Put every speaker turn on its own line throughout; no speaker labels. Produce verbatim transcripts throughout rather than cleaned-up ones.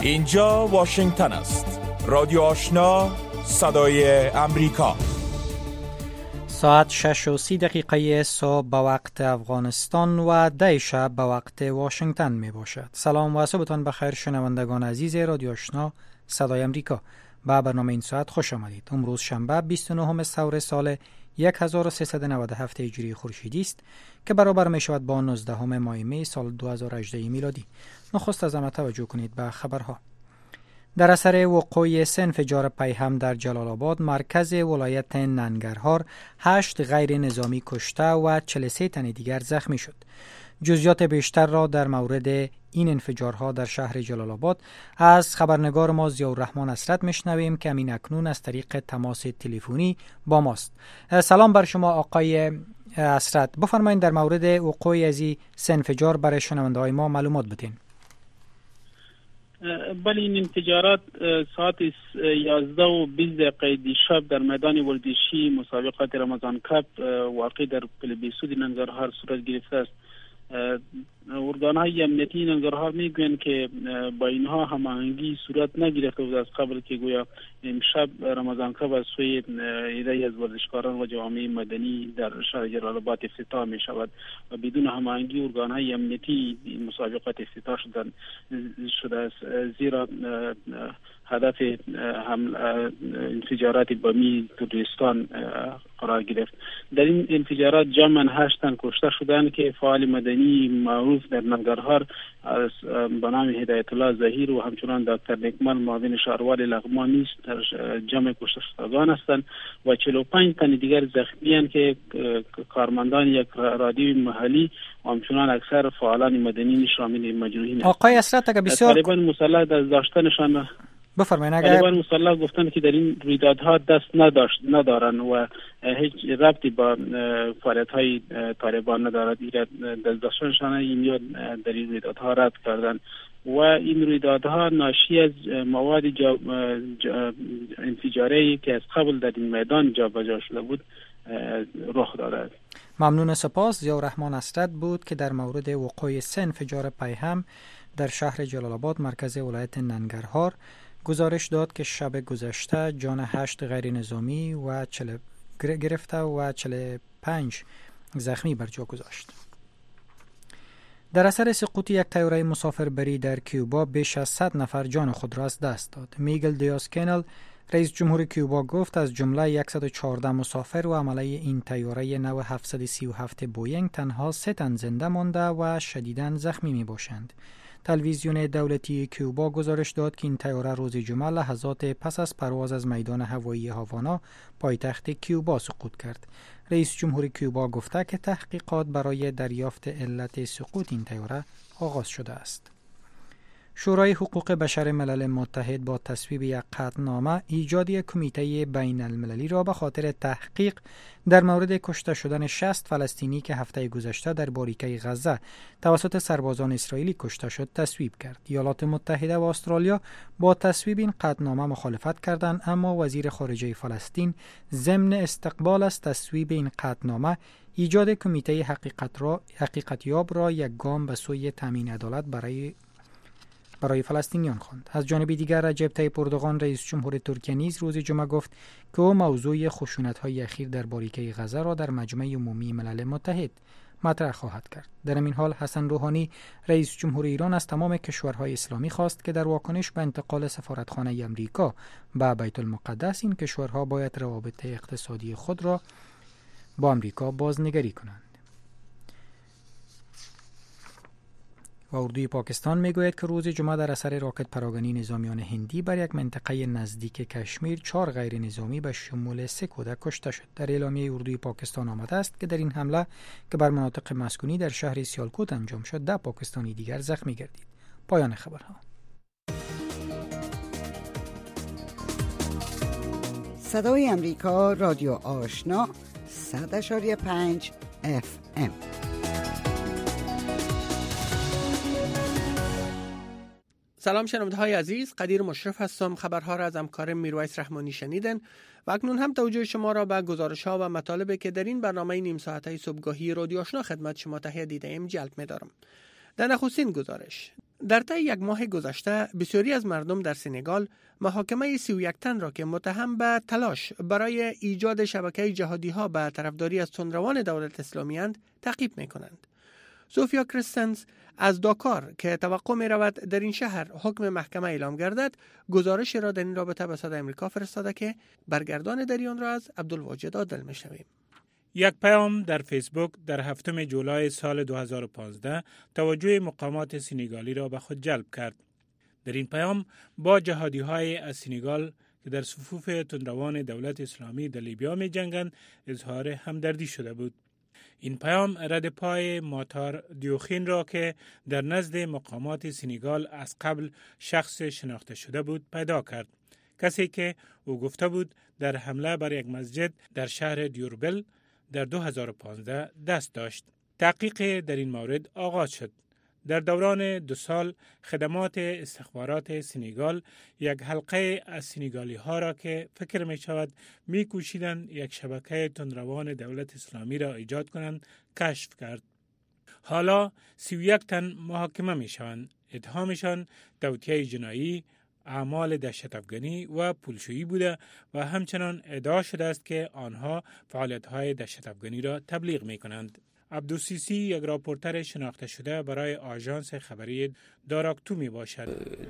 اینجا واشنگتن است. رادیو آشنا، صدای امریکا.
ساعت شش و سی دقیقه صبح به وقت افغانستان و ده شب به وقت واشنگتن می باشد. سلام و صبحتان بخیر شنوندگان عزیز رادیو آشنا صدای امریکا. به برنامه این ساعت خوش آمدید. امروز شنبه بیست و نهم ثور سال هزار و سیصد و نود و هفت هجری خورشیدی است که برابر می شود با نوزدهم ماه می سال دو هزار و هجده میلادی. نخست از همه توجه کنید به خبرها. در اثر وقوع سه انفجار پیهم در جلال آباد، مرکز ولایت ننگرهار، هشت غیر نظامی کشته و چهل و سه تن دیگر زخمی شد. جزئیات بیشتر را در مورد این انفجارها در شهر جلال آباد از خبرنگار ما ضیاءالرحمن اسرت میشنویم که همین اکنون از طریق تماس تلفنی با ماست. سلام بر شما آقای اسرت. بفرمایید در مورد وقوع از این سه انفجار برای شنونده‌های ما معلومات بدین.
بله، این انفجارات ساعت یازده و بیست دقیقه دیشب در میدان ورزشی مسابقات رمضان کپ واقع در پلبیسود ننگرهار صورت گرفته است. ارگان‌های امنیتی ننگرهار میگویند که با اینها هماهنگی صورت نگرفته بود از قبل که گویا امشب رمضان کپ از سوی عده‌ای از ورزشکاران و جوامع مدنی در شهر جلال آباد افتتاح می شود و بدون هماهنگی ارگان‌های امنیتی مسابقات افتتاح شدن شده است، زیرا هدف انفجارات بمی تروریستان قرار گرفت. در این انفجارات جمعاً هشت تن کشته شدند که فعال مدنی معروف در ننگرهار به نام هدایت الله ظهیر و همچنان دکتر نکمل معاون شهروار لغمان نیز در جمع کشته شدگان هستند و چهل و پنج تن دیگر زخمی اند که کارمندان یک رادیوی محلی و همچنان اکثر فعالان مدنی شامل مجروحین هستند.
آقای اسرت اگر بسیار
طالبان مسلح از داشتنشان
بفرمایید. اگر
طالبان مسلح گفتند که در این رویدادها دست نداشت ندارند و هیچ ربطی با فعالیت‌های طالبان ندارد. دست داشتنشان این یاد در این رویدادها رد کردند و این رویدادها ناشی از مواد جا جا انفجاری که از قبل در این میدان جابجا شده بود رخ داده.
ممنون. سپاس. ضیاءالرحمن اسرت بود که در مورد وقوع سه انفجار پیهم در شهر جلال آباد مرکز ولایت ننگرهار گزارش داد که شب گذشته جان هشت غیر نظامی و چل گرفته و چهل و پنج زخمی بر جا گذاشت. در اثر سقوط یک طیاره مسافربری در کیوبا بیش از صد نفر جان خود را از دست داد. میگل دیاز کنل رئیس جمهور کیوبا گفت از جمله صد و چهارده مسافر و حامله این طیاره نو هفتصد و سی و هفت بوینگ تنها سه تن زنده مانده و شدیداً زخمی می باشند. تلویزیون دولتی کیوبا گزارش داد که این طیاره روز جمعه لحظات پس از پرواز از میدان هوایی هاوانا پایتخت کیوبا سقوط کرد. رئیس جمهور کیوبا گفته که تحقیقات برای دریافت علت سقوط این طیاره آغاز شده است. شورای حقوق بشر ملل متحد با تصویب یک قطعنامه ایجاد یک کمیته بین المللی را به خاطر تحقیق در مورد کشته شدن شصت فلسطینی که هفته گذشته در باریکه غزه توسط سربازان اسرائیلی کشته شد تصویب کرد. ایالات متحده و استرالیا با تصویب این قطعنامه مخالفت کردند، اما وزیر خارجه فلسطین ضمن استقبال از تصویب این قطعنامه ایجاد کمیته حقیقت را حقیقتیاب را یک گام به سوی تامین عدالت برای برای فلسطینیان خواند. از جانب دیگر رجب طیب اردوغان رئیس جمهور ترکیه نیز روز جمعه گفت که او موضوع خشونت‌های اخیر در باریکه غزه را در مجمع عمومی ملل متحد مطرح خواهد کرد. در این حال حسن روحانی رئیس جمهور ایران از تمام کشورهای اسلامی خواست که در واکنش به انتقال سفارتخانه امریکا به بیت المقدس این کشورها باید روابط اقتصادی خود را با امریکا بازنگری کنند. و اردوی پاکستان میگوید که روز جمعه در اثر راکت پراگنی نظامیان هندی بر یک منطقه نزدیک کشمیر چهار غیر نظامی به شمول سه کودک کشته شد. در اعلامیه اردوی پاکستان آمده است که در این حمله که بر مناطق مسکونی در شهر سیالکوت انجام شد ده پاکستانی دیگر زخمی گردید. پایان خبرها.
صدای امریکا رادیو آشنا صد و پنج اف ام.
سلام شنونده‌های عزیز، قدیر مشرف هستم. خبرها را از همکارم میرویس رحمانی شنیدن و اکنون هم توجه شما را به گزارش‌ها و مطالبی که در این برنامه نیم ساعته صبحگاهی رادیو آشنا خدمت شما تهیه دیده ایم جلب می‌دارم. در نخستین گزارش، در طی یک ماه گذشته بسیاری از مردم در سنگال محاکمه سی و یک تن را که متهم به تلاش برای ایجاد شبکه جهادی ها به طرفداری از تندروان دولت اسلامی اند تعقیب می کنند. سوفیا کریستنز از داکار که توقع می رود در این شهر حکم محکمه اعلام گردد گزارش را در این رابطه به صدای امریکا فرستاده که برگردان در آن را از عبدالواجد عادل می شنویم.
یک پیام در فیسبوک در هفتم جولای سال دو هزار و پانزده توجه مقامات سنگالی را به خود جلب کرد. در این پیام با جهادی های از سنگال که در صفوف تندروان دولت اسلامی در لیبیا می جنگند اظهار همدردی شده بود. این پیام رد پای ماتار دیوخین را که در نزد مقامات سنگال از قبل شخص شناخته شده بود پیدا کرد. کسی که او گفته بود در حمله بر یک مسجد در شهر دیوربل در دو هزار و پانزده دست داشت. تحقیق در این مورد آغاز شد. در دوران دو سال خدمات استخبارات سنگال یک حلقه از سنگالی ها را که فکر می شود می کوشیدند یک شبکه تندروان دولت اسلامی را ایجاد کنند کشف کرد. حالا سی و یک تن محاکمه می شوند. اتهامشان توطئه جنایی، اعمال دهشت افغانی و پولشویی بوده و همچنان ادعا شده است که آنها فعالیت‌های دهشت افغانی را تبلیغ می‌کنند. عبدالسیسی یک راپورتر شناخته شده برای آژانس خبری داراکتو می باشد.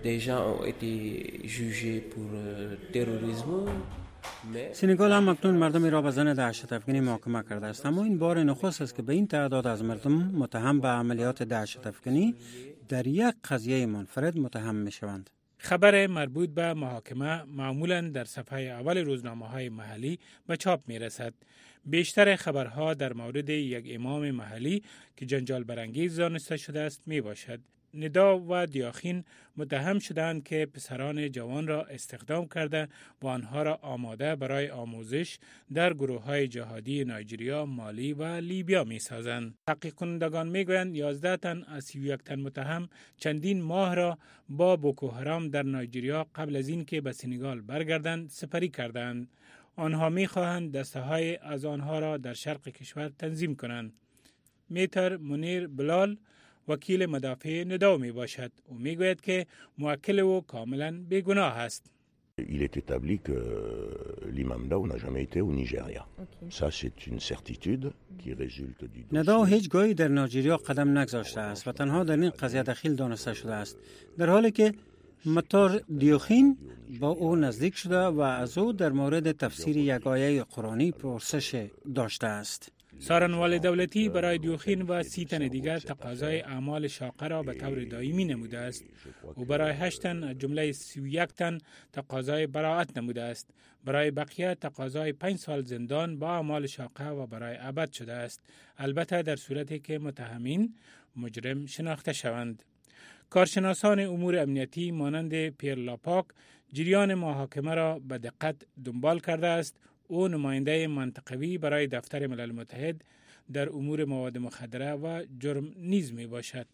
سنگال هم اکنون مردمی را به زن دهشت افغانی محاکمه کرده است، اما این بار نخست است که به این تعداد از مردم متهم به عملیات دهشت افغانی در یک قضیه منفرد متهم می شوند.
خبر مربوط به محاکمه معمولاً در صفحه اول روزنامه‌های محلی به چاپ می‌رسد. بیشتر خبرها در مورد یک امام محلی که جنجال برانگیز دانسته شده است میباشد. ندا و دیاخین متهم شدند که پسران جوان را استخدام کرده و آنها را آماده برای آموزش در گروه‌های جهادی نایجریا، مالی و لیبیا می‌سازند. تحقیق کنندگان می‌گویند یازده تن از سی و یک تن متهم چندین ماه را با بوکو حرام در نایجریا قبل از این که به سنگال برگردند سپری کردند. آنها می‌خواهند دسته‌های از آنها را در شرق کشور تنظیم کنند. میتر منیر بلال وکیل مدافع ندا می باشد. او می گوید که موکل او کاملا بیگناه است.
Il est établi que l'imam Dao n'a jamais été au Nigeria. Ça c'est une certitude qui résulte du dossier.
ندا هیچ گاهی در نایجریا قدم نگذاشته است و تنها در این قضیه دخیل دانسته شده است، در حالی که متار دیوخین با او نزدیک شده و از او در مورد تفسیر یک آیه قرآنی پرسش داشته است.
سارنوال دولتی برای دیوخین و سی تن دیگر تقاضای اعمال شاقه را به طور دائمی نموده است. او برای هشت تن از جمله سی و یک تن تقاضای براءت نموده است. برای بقیه تقاضای پنج سال زندان با اعمال شاقه و برای ابد شده است، البته در صورتی که متهمین مجرم شناخته شوند. کارشناسان امور امنیتی مانند پیر لاپاک جریان محاکمه را به دقت دنبال کرده است. او نماینده منطقوی برای دفتر ملل متحد در امور مواد مخدره و جرم نیز می باشد.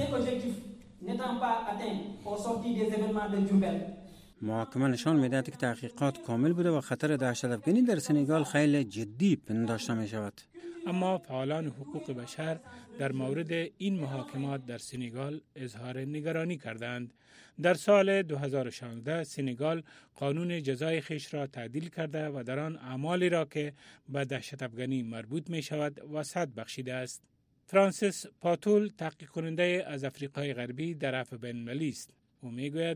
محاکمه نشان می دهد که تحقیقات کامل بوده و خطر دهشت افغانی در سنگال خیلی جدی پنداشته می شود.
اما فعالان حقوق بشر در مورد این محاکمات در سنگال اظهار نگرانی کردند. در سال دو هزار و شانزده سنگال قانون جزای خویش را تعدیل کرده و در آن اعمالی را که به دهشت افغانی مربوط می شود وسعت بخشیده است. فرانسیس پاتول تحقیق کننده از آفریقای غربی در عفو بین المللی است. او میگوید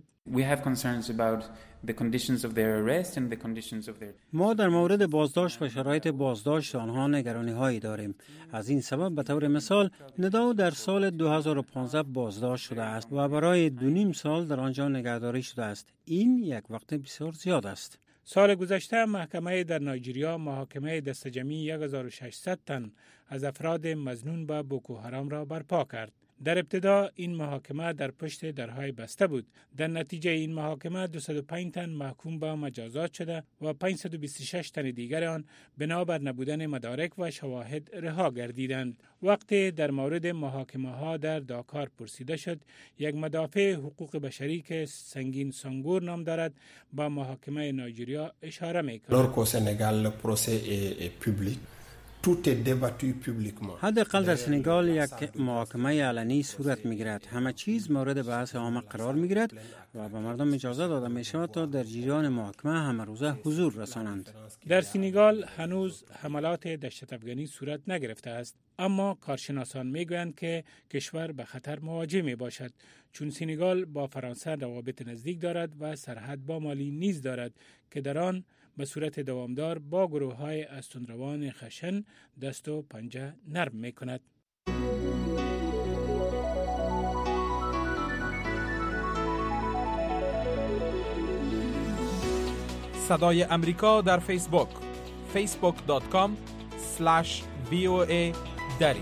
ما در مورد بازداشت و شرایط بازداشت آنها نگرانی هایی داریم. از این سبب به طور مثال ندا در سال دو هزار و پانزده بازداشت شده است و برای دو نیم سال در آنجا نگهداری شده است. این یک وقت بسیار زیاد است.
سال گذشته محکمه در نایجریا محاکمه دست جمعی یک هزار و ششصد تن از افراد مظنون به بوکو حرام را برپا کرد. در ابتدا این محاکمه در پشت درهای بسته بود. در نتیجه این محاکمه دویست و پنج تن محکوم به مجازات شده و پانصد و بیست و شش تن دیگر آن بنابر نبودن مدارک و شواهد رها گردیدند. وقتی در مورد محاکمه ها در داکار پرسیده شد، یک مدافع حقوق بشری که سنگین سانگور نام دارد با محاکمه نایجریا اشاره می‌کند.
حداقل در سنگال یک محاکمه علنی صورت میگیرد. همه چیز مورد بحث عامه قرار میگیرد و به مردم اجازه داده می شود تا در جریان محاکمه همه روزه حضور رسانند.
در سنگال هنوز حملات دهشت افغانی صورت نگرفته است، اما کارشناسان میگویند که کشور به خطر مواجه می باشد، چون سنگال با فرانسه روابط نزدیک دارد و سرحد با مالی نیز دارد که در آن به صورت دوامدار با گروه‌های از تندروان خشن دست و پنجه نرم می‌کند.
صدای امریکا در فیسبوک فیسبوک دات کام اسلش وی او ای دری.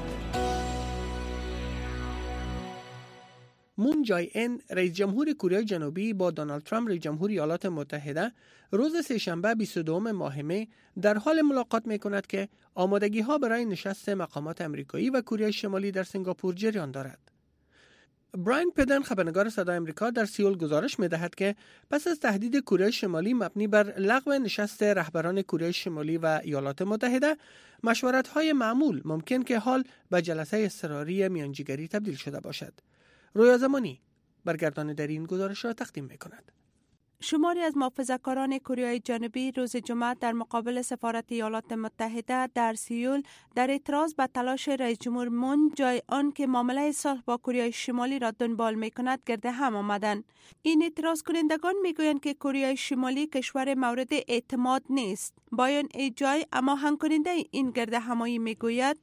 مون جای این رئیس جمهور کره جنوبی با دونالد ترامپ رئیس جمهور ایالات متحده روز سه‌شنبه بیست و دوم ماه می در حال ملاقات می‌کند که آمادگی‌ها برای نشست مقامات آمریکایی و کره شمالی در سنگاپور جریان دارد. براین پدن خبرنگار صدای آمریکا در سئول گزارش می‌دهد که پس از تهدید کره شمالی مبنی بر لغو نشست رهبران کره شمالی و ایالات متحده، مشورت‌های معمول ممکن که حال به جلسه اضطراری میانجیگری تبدیل شده باشد. رویا زمانی برگردان در این گزارش را تقدیم می‌کند.
شماری از محافظه‌کاران کره جنوبی روز جمعه در مقابل سفارت ایالات متحده در سئول در اعتراض به تلاش رئیس جمهور مون جای آن که معامله صلح با کره شمالی را دنبال می‌کند گرد هم آمدند. این اعتراض کنندگان می‌گویند که کره شمالی کشور مورد اعتماد نیست. بایان ایجای اما هنگ کننده این گرد همایی می‌گوید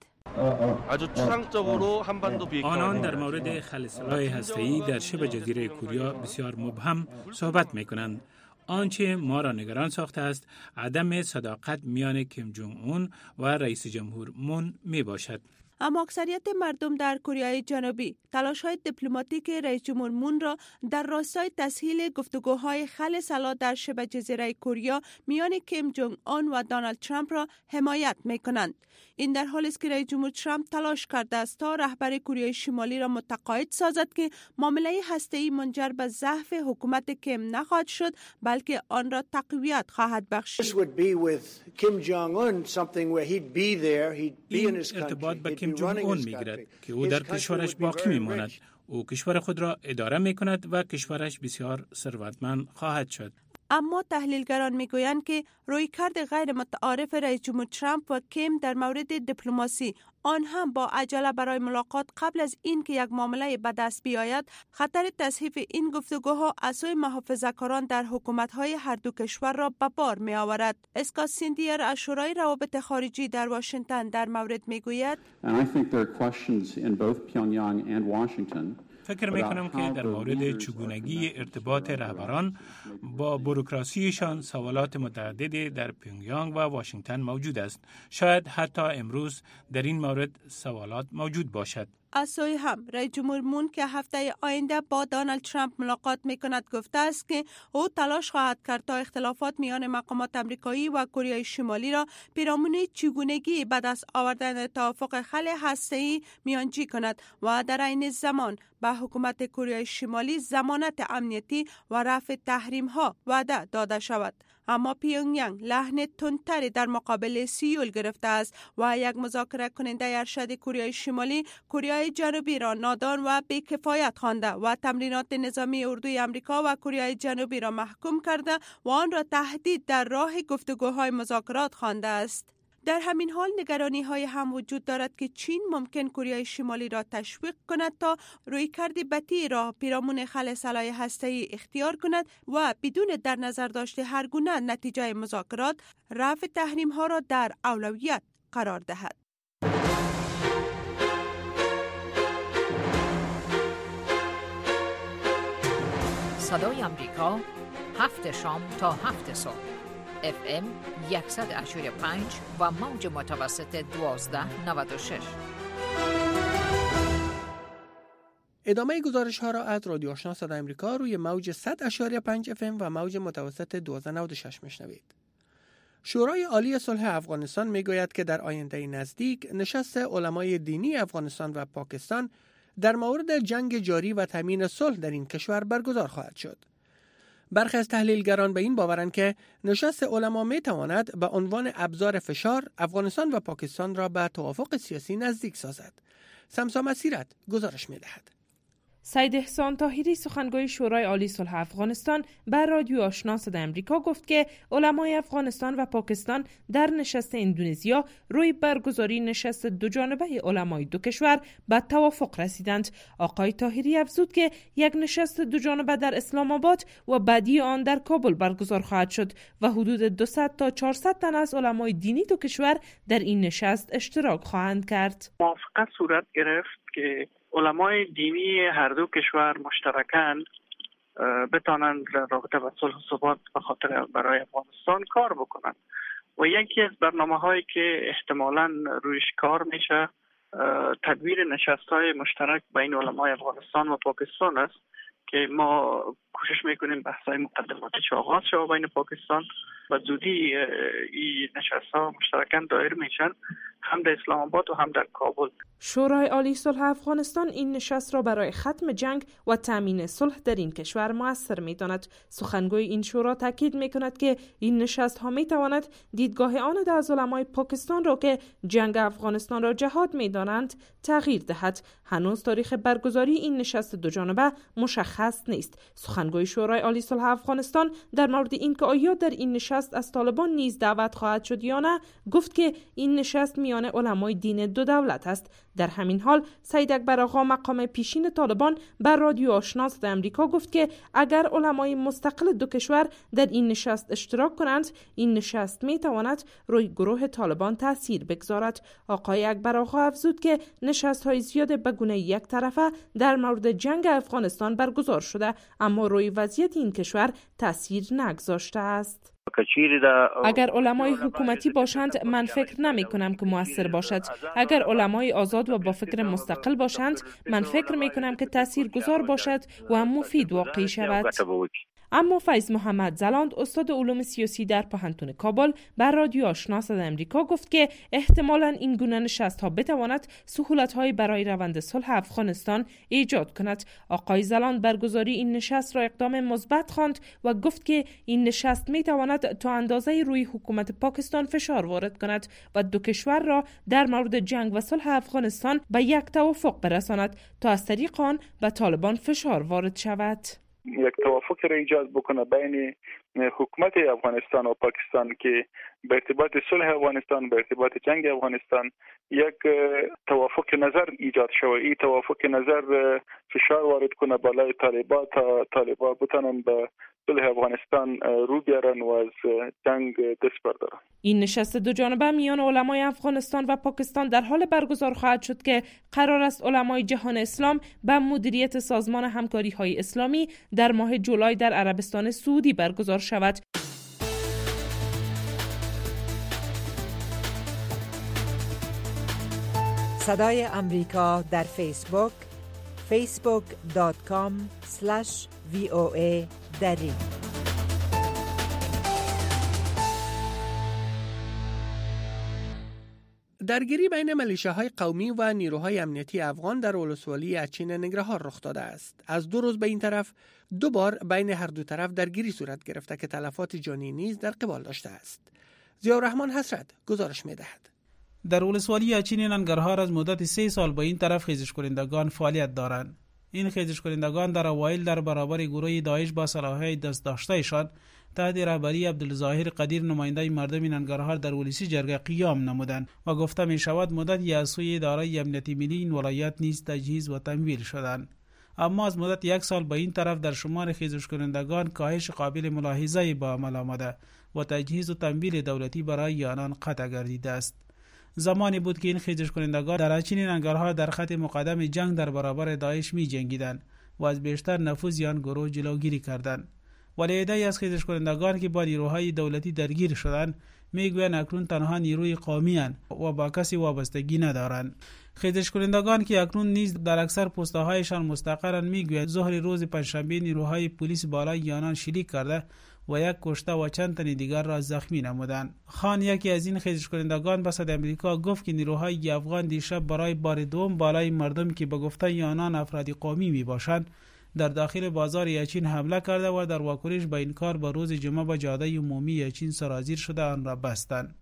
آنان در مورد خل سلاح هسته‌ای در شبه جزیره کره بسیار مبهم صحبت می‌کنند. آنچه ما را نگران ساخته است عدم صداقت میان کیم جونگ اون و رئیس جمهور مون می باشد.
اما اکثریت مردم در کره جنوبی تلاش‌های دیپلماتیک رئیس جمهور مون را در راستای تسهیل گفتگوهای خل سلاح در شبه جزیره کره میان کیم جونگ اون و دونالد ترامپ را حمایت می‌کنند. این در حالی است که رئیس جمهور ترامپ تلاش کرده است تا رهبر کره شمالی را متقاعد سازد که معامله هسته‌ای منجر به ضعف حکومت کیم نخواهد شد، بلکه آن را تقویت خواهد بخشید.
این ارتباط به کیم جونگ اون میگیرد که او در کشورش باقی میماند. او کشور خود را اداره میکند و کشورش بسیار ثروتمند خواهد شد.
اما تحلیلگران میگویند که رویکرد غیر متعارف رئیس جمهور ترامپ و کیم در مورد دیپلماسی، آن هم با عجله برای ملاقات قبل از این که یک معامله به دست بیاید، خطر تصحیف این گفتگوها از سوی محافظه‌کاران در حکومت‌های هر دو کشور را به بار می‌آورد. اسکات سیندیر از شورای روابط خارجی در واشنگتن در مورد میگوید
فکر میکنم که در مورد چگونگی ارتباط رهبران با بوروکراسیشان سوالات متعددی در پیونگیانگ و واشنگتن موجود است. شاید حتی امروز در این مورد سوالات موجود باشد.
از سوی هم رئیس جمهور مون که هفته آینده با دونالد ترامپ ملاقات میکند گفته است که او تلاش خواهد کرد تا اختلافات میان مقامات آمریکایی و کره شمالی را پیرامون چگونگی به دست آوردن توافق خل هسته‌ای میانجی کند و در عین زمان به حکومت کره شمالی ضمانت امنیتی و رفع تحریم ها وعده داده شود. اما پیونگیانگ لحن تندتری در مقابل سئول گرفته است و یک مذاکره کننده ارشد کره شمالی کره جنوبی را نادان و بی‌کفایت خوانده و تمرینات نظامی اردوی آمریکا و کره جنوبی را محکوم کرده و آن را تهدید در راه گفتگوهای مذاکرات خوانده است. در همین حال نگرانی های هم وجود دارد که چین ممکن کره شمالی را تشویق کند تا رویکرد بدی را پیرامون خل سلاح هسته‌ای اختیار کند و بدون در نظر داشته هر گونه نتیجه مذاکرات رفع تحریم ها را در اولویت قرار دهد.
صدای آمریکا هفت شام تا هفت صبح اف ام صد و پنج و موج متوسط دوازده نود و شش.
ادامه گزارش ها را از رادیو آشنا صدای آمریکا روی موج صد و پنج اف ام و موج متوسط دوازده نود و شش میشنوید. شورای عالی صلح افغانستان میگوید که در آینده نزدیک نشست علمای دینی افغانستان و پاکستان در مورد جنگ جاری و تامین صلح در این کشور برگزار خواهد شد. برخی از تحلیلگران به این باورند که نشست علما می تواند به عنوان ابزار فشار افغانستان و پاکستان را به توافق سیاسی نزدیک سازد. سمسا مسیرت گزارش می دهد.
سید احسان طاهری سخنگوی شورای عالی صلح افغانستان بر رادیو آشنا صدای آمریکا گفت که علمای افغانستان و پاکستان در نشست اندونزیا روی برگزاری نشست دو جانبه علمای دو کشور به توافق رسیدند. آقای طاهری افزود که یک نشست دو جانبه در اسلام آباد و بعدی آن در کابل برگزار خواهد شد و حدود دویست تا چهارصد تن از علمای دینی دو کشور در این نشست اشتراک خواهند کرد.
موافقت صورت گرفت که علمای دینی هر دو کشور مشترکاً بتانند در رابطه با صلح و ثبات به خاطر برای افغانستان کار بکنند و یکی از برنامه‌هایی که احتمالاً رویش کار میشه تدویر نشست‌های مشترک بین علمای افغانستان و پاکستان است که ما کوشش میکنیم بحث‌های مقدماتی آغاز شود بین پاکستان و زودی این نشست‌ها مشترکاً دایر میشن هم در اسلام آباد و هم در کابل.
شورای عالی صلح افغانستان این نشست را برای ختم جنگ و تامین صلح در این کشور مؤثر می‌داند. سخنگوی این شورا تاکید می‌کند که این نشست‌ها می‌تواند دیدگاه آن از علمای پاکستان را که جنگ افغانستان را جهاد می‌دانند تغییر دهد. هنوز تاریخ برگزاری این نشست دو جانبه مشخص نیست. سخنگوی شورای عالی صلح افغانستان در مورد اینکه آیا در این نشست از طالبان نیز دعوت خواهد شد یا نه گفت که این نشست میان علمای دین دو دولت است. در همین حال سید اکبر آقا مقام پیشین طالبان بر رادیو آشنا صدای آمریکا گفت که اگر علمای مستقل دو کشور در این نشست اشتراک کنند این نشست می تواند روی گروه طالبان تاثیر بگذارد. آقای اکبر آقا افزود که نشست های زیاد به گونه یک طرفه در مورد جنگ افغانستان برگزار شده اما روی وضعیت این کشور تاثیر نگذاشته است. اگر علمای حکومتی باشند من فکر نمی کنم که مؤثر باشد. اگر علمای آزاد و با فکر مستقل باشند من فکر می کنم که تأثیر گذار باشد و مفید واقع شود. اما فیض محمد زلاند استاد علوم سیاسی در پوهنتون کابل بر رادیو آشنا صدای آمریکا گفت که احتمالاً این گونه نشست‌ها بتواند سهولت‌هایی برای روند صلح افغانستان ایجاد کند. آقای زلاند برگزاری این نشست را اقدام مثبت خواند و گفت که این نشست می‌تواند تا اندازه‌ای روی حکومت پاکستان فشار وارد کند و دو کشور را در مورد جنگ و صلح افغانستان به یک توافق برساند تا از طریق آن به طالبان فشار وارد شود.
یک توافق را ایجاد بکنه بین حکومت افغانستان و پاکستان که به ارتباط صلح افغانستان به ارتباط جنگ افغانستان یک توافق نظر ایجاد شود. این توافق نظر فشار وارد کنه بالای طالبان تا طالبان بتونن به صلح افغانستان رو بیارن و از جنگ دست بردارن.
این نشست دو جانبه میان علمای افغانستان و پاکستان در حال برگزار خواهد شد که قرار است علمای جهان اسلام به مدیریت سازمان همکاری های اسلامی در ماه جولای در عربستان سعودی برگزار شود.
صدای امریکا در فیسبوک فیسبوک دات کام اسلش وی او ای دری.
درگیری بین ملیشه‌های قومی و نیروهای امنیتی افغان در ولسوالی اچین ننگرهار رخ داده است. از دو روز به این طرف دو بار بین هر دو طرف درگیری صورت گرفته که تلفات جانی نیز در قبال داشته است. ضیاءالرحمن حسرت گزارش می‌دهد.
در ولسوالی اچین ننگرهار از مدت سه سال به این طرف خیزش کنندگان فعالیت دارند. این خیزش کنندگان در اوایل در برابر گروه داعش با سلاح‌های دست داشته‌شان تحت رهبری عبدالظاهر قدیر نماینده مردم ننگرهار در ولسی جرگه قیام نمودند و گفته می شود مدت از سوی اداره امنیتی ملی این ولایت نیز تجهیز و تمویل شدند. اما از مدت یک سال به این طرف در شمار خیزش کنندگان کاهش قابل ملاحظه‌ای با عمل آمده و تجهیز و تمویل دولتی برای آنان قطع گردیده است. زمانی بود که این خیزش کنندگان در اچین ننگرهار در خط مقدم جنگ در برابر داعش می جنگیدند و از بیشتر نفوذ آن گروه جلوگیری کردند. ولی عده‌ای از خیزش کنندگان که با نیروهای دولتی درگیر شدند میگویند اکنون تنها نیروی قومی اند و با کسی وابستگی ندارند. خیزش کنندگان که اکنون نیز در اکثر پست‌هایشان مستقرند میگویند ظهر روز پنجشنبه نیروهای پلیس بالای آنان شلیک کرده و یک کشته و چند تن دیگر را زخمی نمودند. خان یکی از این خیزش کنندگان به صدای آمریکا گفت که نیروهای افغان دیشب برای بار دوم بالای مردم که به گفته آنان افراد قومی می باشند در داخل بازار یچین حمله کرده و در واکنش به این کار به روز جمعه به جاده عمومی یچین سرازیر شده آن را بستند.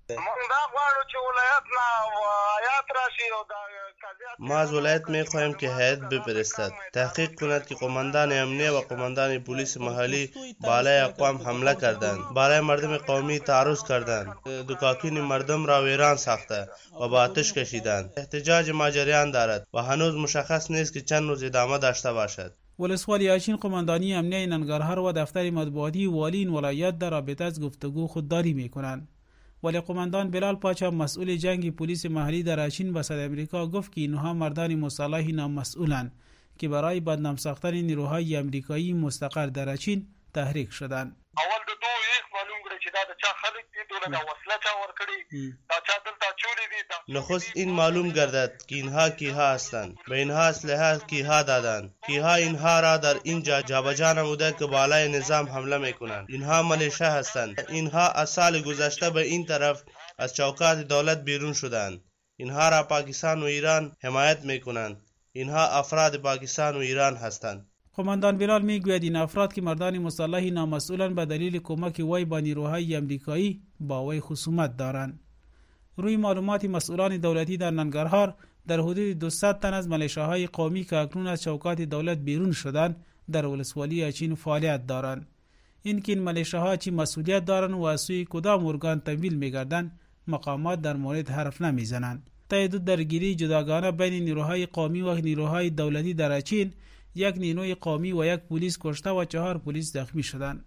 ما از ولایت می خواهیم که هیئت بفرستد، تحقیق کند که قماندان امنیه و قماندان پلیس محلی بالای اقوام حمله کردند، بالای مردم قومی تعرض کردند، دکاکین مردم را ویران ساخته و با آتش کشیدند. احتجاج ما جریان دارد و هنوز مشخص نیست که چند روز ادامه داشته باشد.
ولسوالی یچین قماندانی امنیه ننگرهار و دفتر مطبوعاتی والی این ولایت در رابطه از گفتگو خودداری می کنند. ولی قماندان بلال پاچا مسئول جنگ پلیس محلی در یچین به صدای امریکا گفت که اینها مردان مسلح نامسئولند که برای بدنام ساختن نیروهای امریکایی مستقر در یچین تحریک شدند.
اول د دوه یک معلوم کړي چې دا د چا خلک دي، دوله د وسله چا ورکړي، دا چا دلته چولی دي.
نخست این معلوم گردد که اینها کیها هستند، به اینها اسلحه کیها دادند، کیها اینها را در اینجا جابجا نموده که بالای نظام حمله میکنند. اینها ملیشه هستند. اینها از سال گذشته به این طرف از چوکات دولت بیرون شدند. اینها را پاکستان و ایران حمایت میکنند. اینها افراد پاکستان و ایران هستند.
قماندان بلال میگوید این افراد که مردان مسلح نامسئولان به دلیل کمک وی با نیروهای امریکایی با وی خصومت دارند. روی معلومات مسئولان دولتی در ننگرهار در حدود دویست تن از ملیشه‌های قومی که اکنون از چوکات دولت بیرون شدند در ولسوالی یچین فعالیت دارند. این که این ملیشه‌ها چی مسئولیت دارند و از سوی کدام ارگان تمویل می‌گردند مقامات در مورد حرف نمی‌زنند. طی دو درگیری جداگانه بین نیروهای قومی و نیروهای دولتی در یچین یک نیروی قومی و یک پلیس کشته و چهار پلیس زخمی شدند.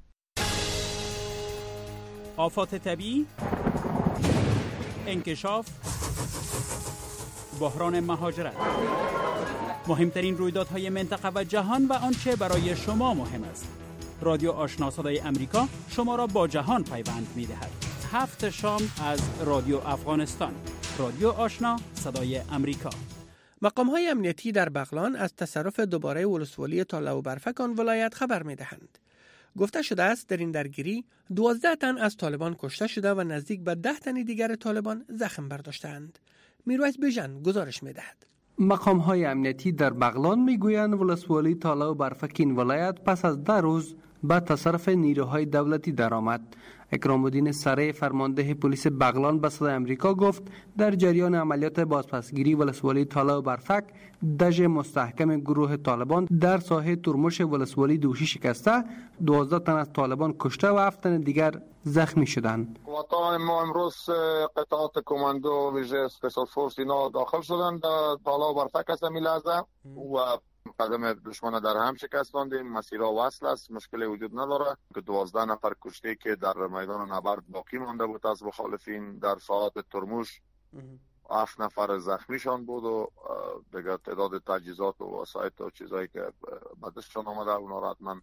آفات طبیعی، انکشاف، بحران مهاجرت، مهمترین رویدادهای منطقه و جهان و آنچه برای شما مهم است. رادیو آشنا صدای امریکا شما را با جهان پیوند می‌دهد. هفت شام از رادیو افغانستان. رادیو آشنا صدای امریکا.
مقام‌های امنیتی در بغلان از تصرف دوباره ولسوالی تالا و برفک آن ولایت خبر می‌دهند. گفته شده است در این درگیری دوازده تن از طالبان کشته شده و نزدیک به ده تن دیگر طالبان زخم برداشتند. میرویس بیژن گزارش می‌دهد.
مقام‌های امنیتی در بغلان می‌گویند ولسوالی تالا و برفک این ولایت پس از ده روز به تصرف نیروهای دولتی درآمد. اکرام الدین سره فرمانده پلیس بغلان به صدای امریکا گفت در جریان عملیات بازپسگیری ولسوالی تالا و برفک دژ مستحکم گروه طالبان در ساحه ترمش ولسوالی دوشی شکسته، دوازده تن از طالبان کشته و هفت تن دیگر زخمی شدند.
قوات ما امروز قطعات کماندو ویژه اسپیشال فورس اینا داخل شدند در تالا و برفک از همین لحظه و قدم دشمن در هم شکستاندیم. مسیرها وصل است، مشکلی وجود نداره که دوازده نفر کشته که در میدان نبرد باقی مانده بود از مخالفین در ساعات ترموش، هفت نفر زخمیشان بود و دیگه تعداد تجهیزات و وسایل و چیزایی که به دستشان آمده اونا را حتما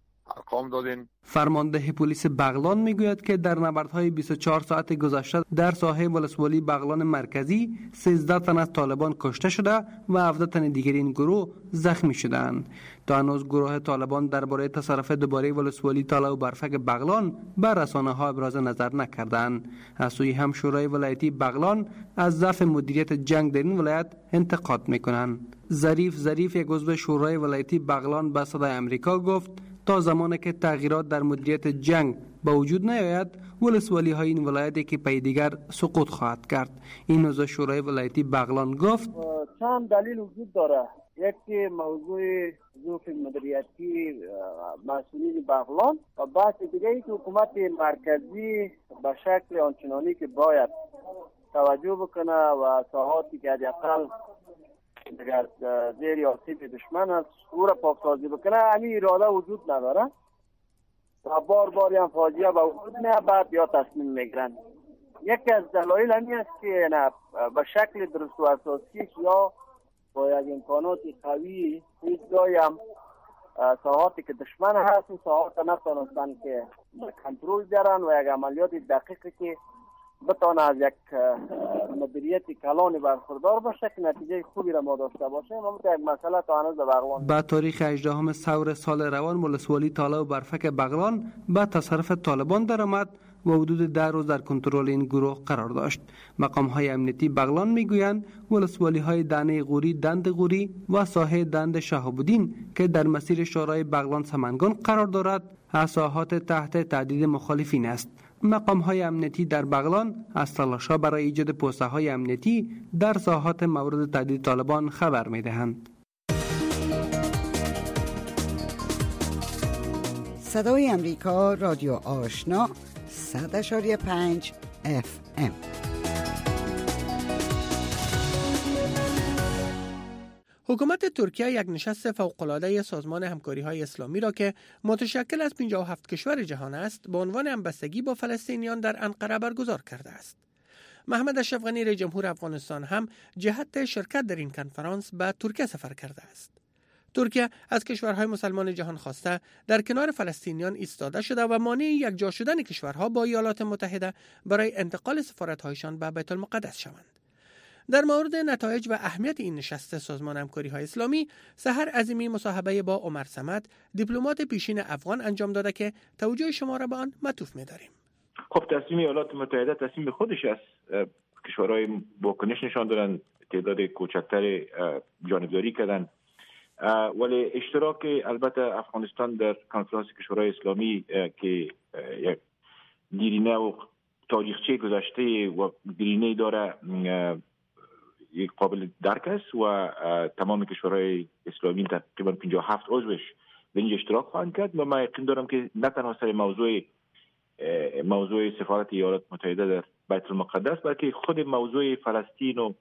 ارقام دادین.
فرمانده پلیس بغلان میگوید که در نبردهای بیست و چهار ساعت گذشته در ساحه ولسوالی بغلان مرکزی سیزده تن از طالبان کشته شده و هفده تن دیگر این گروه زخمی شدند. تا هنوز گروه طالبان درباره تصرف دوباره ولسوالی تالا و برفک بغلان بر رسانه‌ها ابراز نظر نکردند. از سوی هم شورای ولایتی بغلان از ضعف مدیریت جنگ در این ولایت انتقاد میکنند. ظریف ظریف یک عضو شورای ولایتی بغلان به صدای امریکا گفت تا زمانی که تغییرات در مدیریت جنگ به وجود نیاید ولسوالی های این ولایتی که پی دیگر سقوط خواهد کرد. این عضو شورای ولایتی بغلان گفت
چند دلیل وجود داره. یکی موضوع ضعف مدیریتی مسئولین بغلان و بحث دیگه ای که حکومت مرکزی به شکل آنچنانی که باید توجه بکنه و ساحاتی که حداقل اگر زیر آسیب دشمن است او را پاکسازی بکنه، همین اراده وجود نداره و بار بار هم فاجعه به وجود میاد بعد یا تصمیم میگیرن. یکی از دلایل همین است که نه به شکل درست و اساسی یا با یک امکانات قوی هیچ جایی هم ساحاتی که دشمن هست این ساحات نتونستن که کنترل بیارن و یک عملیات دقیقی که بتانه از یک مدیریت کلان برخوردار باشه که نتیجه خوبی را ما داشته باشه. ما یک مسئله تا هنوز بغلان
با تاریخ هجدهم ثور سال روان ولسوالی تالا و برفک بغلان به تصرف طالبان درآمد و حدود ده روز در کنترل این گروه قرار داشت. مقام های امنیتی بغلان میگویند ولسوالی های دانه غوری، دند غوری و ساحه دند شهاب‌الدین که در مسیر شورای بغلان سمنگان قرار دارد از ساحات تحت تهدید مخالفین است. مقام های امنیتی در بغلان از تلاش‌ها برای ایجاد پوسته های امنیتی در ساحات مورد تهدید طالبان خبر می‌دهند.
صدای امریکا، رادیو آشنا، صد اشاری پنج اف ام.
حکومت ترکیه یک نشست فوق‌العاده سازمان همکاری‌های اسلامی را که متشکل از پنجاه و هفت کشور جهان است به عنوان همبستگی با فلسطینیان در انقره برگزار کرده است. محمد اشرف غنی رئیس جمهور افغانستان هم جهت شرکت در این کنفرانس به ترکیه سفر کرده است. ترکیه از کشورهای مسلمان جهان خواسته در کنار فلسطینیان ایستاده شده و مانع یکجا شدن کشورها با ایالات متحده برای انتقال سفارت‌هایشان به بیت المقدس شوند. در مورد نتایج و اهمیت این نشست سازمان همکاری‌های اسلامی، سحر عظیمی مصاحبه با عمر صمد، دیپلمات پیشین افغان انجام داده که توجه شما را به آن معطوف می‌داریم.
خب تصمیم ایالات متحده تصمیم خودش است. کشورهای واکنش نشان دادن، تعداد کوچکتر جانبداری کردن، ولی اشتراک البته افغانستان در کنفرانس کشورهای اسلامی که یک دیرینه و تاریخچه گذشته و دیرینه داره یک قابل درک است و تمام کشورهای اسلامی تقریبا پنجاه و هفت عضوش به این اشتراک خواهند کرد و من یقین دارم که نه تنها سر موضوع موضوع سفارت ایالات متحده در بیت المقدس بلکه خود موضوع فلسطین و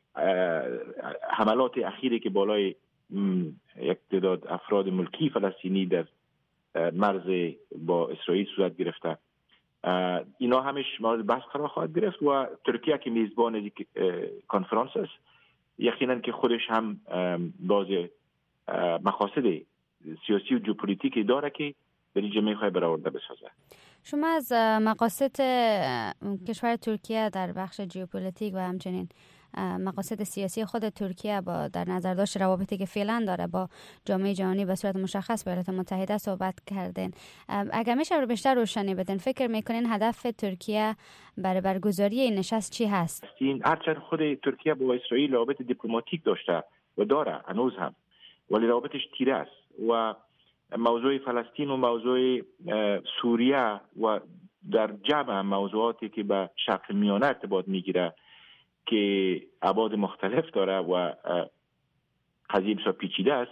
حملات اخیری که بالای یک تعداد افراد ملکی فلسطینی در مرز با اسرائیل صورت گرفته، اینا همش مورد بحث قرار خواهد گرفت و ترکیه که میزبان کنفرانس است یقینا که خودش هم باز مقاصد سیاسی و ژئوپلیتیکی داره که در اینجا میخواد برآورده بسازه.
شما از مقاصد کشور ترکیه در بخش ژئوپلیتیک و همچنین مقاصد سیاسی خود ترکیه با در نظر داشت روابطی که فعلا داره با جامعه جهانی به صورت مشخص با ایالات متحده صحبت کردین. اگر میشه رو بیشتر روشنی بدین، فکر میکنین هدف ترکیه برای برگزاری این نشست چی هست؟
این هرچند خود ترکیه با اسرائیل روابط دیپلماتیک داشته و داره هنوز هم، ولی روابطش تیره است و موضوع فلسطین و موضوع سوریه و در جمع موضوعاتی که به شرق میانه ارتباط میگیره که ابعاد مختلف داره و قضیه بسیار پیچیده است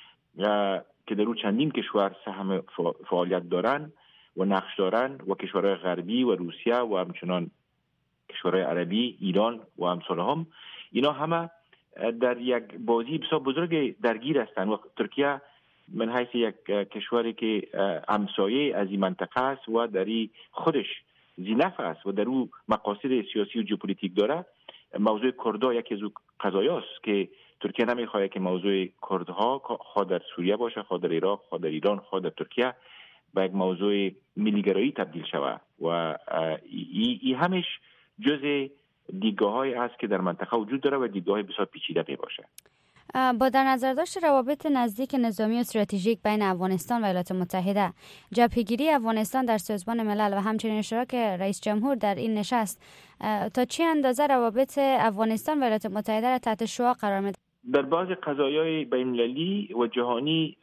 که در اون چندین کشور سهم فعالیت دارن و نقش دارن و کشورهای غربی و روسیه و همچنان کشورهای عربی، ایران و امثال هم، اینا همه در یک بازی بسیار بزرگ درگیر هستند و ترکیه من حیث یک کشوری که همسایه از این منطقه است و در خودش زینف است و در او مقاصد سیاسی و ژئوپلیتیک داره. موضوع کردها یکی از قضایا است که ترکیه نمیخواد که موضوع کردها خواه در سوریه باشه، خواه در عراق، خواه در ایران، خواه در ترکیه به یک موضوع ملیگرایی تبدیل شود و ای, ای همش جزء دیدگاه‌هایی است که در منطقه وجود داره و دیدگاه بسیار پیچیده می باشه.
با در نظر داشت روابط نزدیک نظامی و استراتژیک بین افغانستان و ایالات متحده، جبهه‌گیری افغانستان در سازمان ملل و همچنین اشتراک رئیس جمهور در این نشست تا چه اندازه روابط افغانستان و ایالات متحده را تحت شعاع قرار می‌دهد؟
در بعض قضایای بین‌المللی و جهانی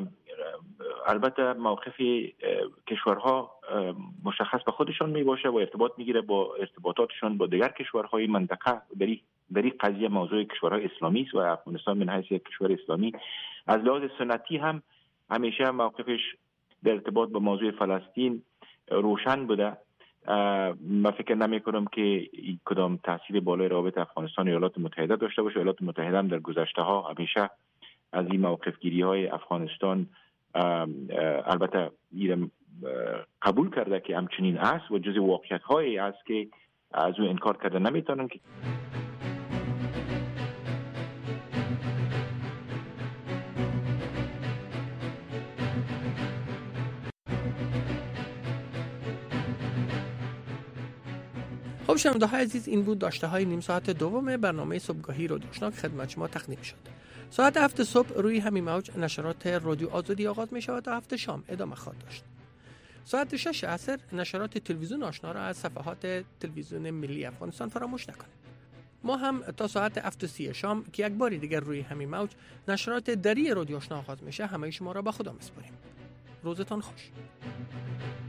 البته موقف کشورها مشخص به خودشان می باشه و ارتباط میگیره با ارتباطاتشان با دیگر کشورهای منطقه. در این قضیه موضوع کشورهای اسلامی است و افغانستان من حیث یک کشور اسلامی از لحاظ سنتی هم همیشه موقفش در ارتباط با موضوع فلسطین روشن بوده. من فکر نمی کنم که کدام تاثیر بالای روابط افغانستان و ایالات متحده داشته باشه. ایالات متحده هم در گذشته ها همیشه از این موقف گیری های افغانستان البته ایران قبول کرده که همچنین است و جزء واقعیت هایی است که از اون انکار کرده نمیتونن. که
خب شنونده های عزیز، این بود داشته های نیم ساعت دوم برنامه صبحگاهی رادیو آشنا که خدمت شما تقدیم شد. ساعت هفت صبح روی همین موج نشرات رادیو آزادی آغاز می شود تا هفت شام ادامه خواهد داشت. ساعت شش عصر نشرات تلویزیون آشنا را از صفحات تلویزیون ملی افغانستان فراموش نکنید. ما هم تا ساعت هفت و سی شام که یک باری دیگر روی همین موج نشرات دری رادیو آشنا آغاز میشه همه شما را به خدا میسپاریم. روزتان خوش.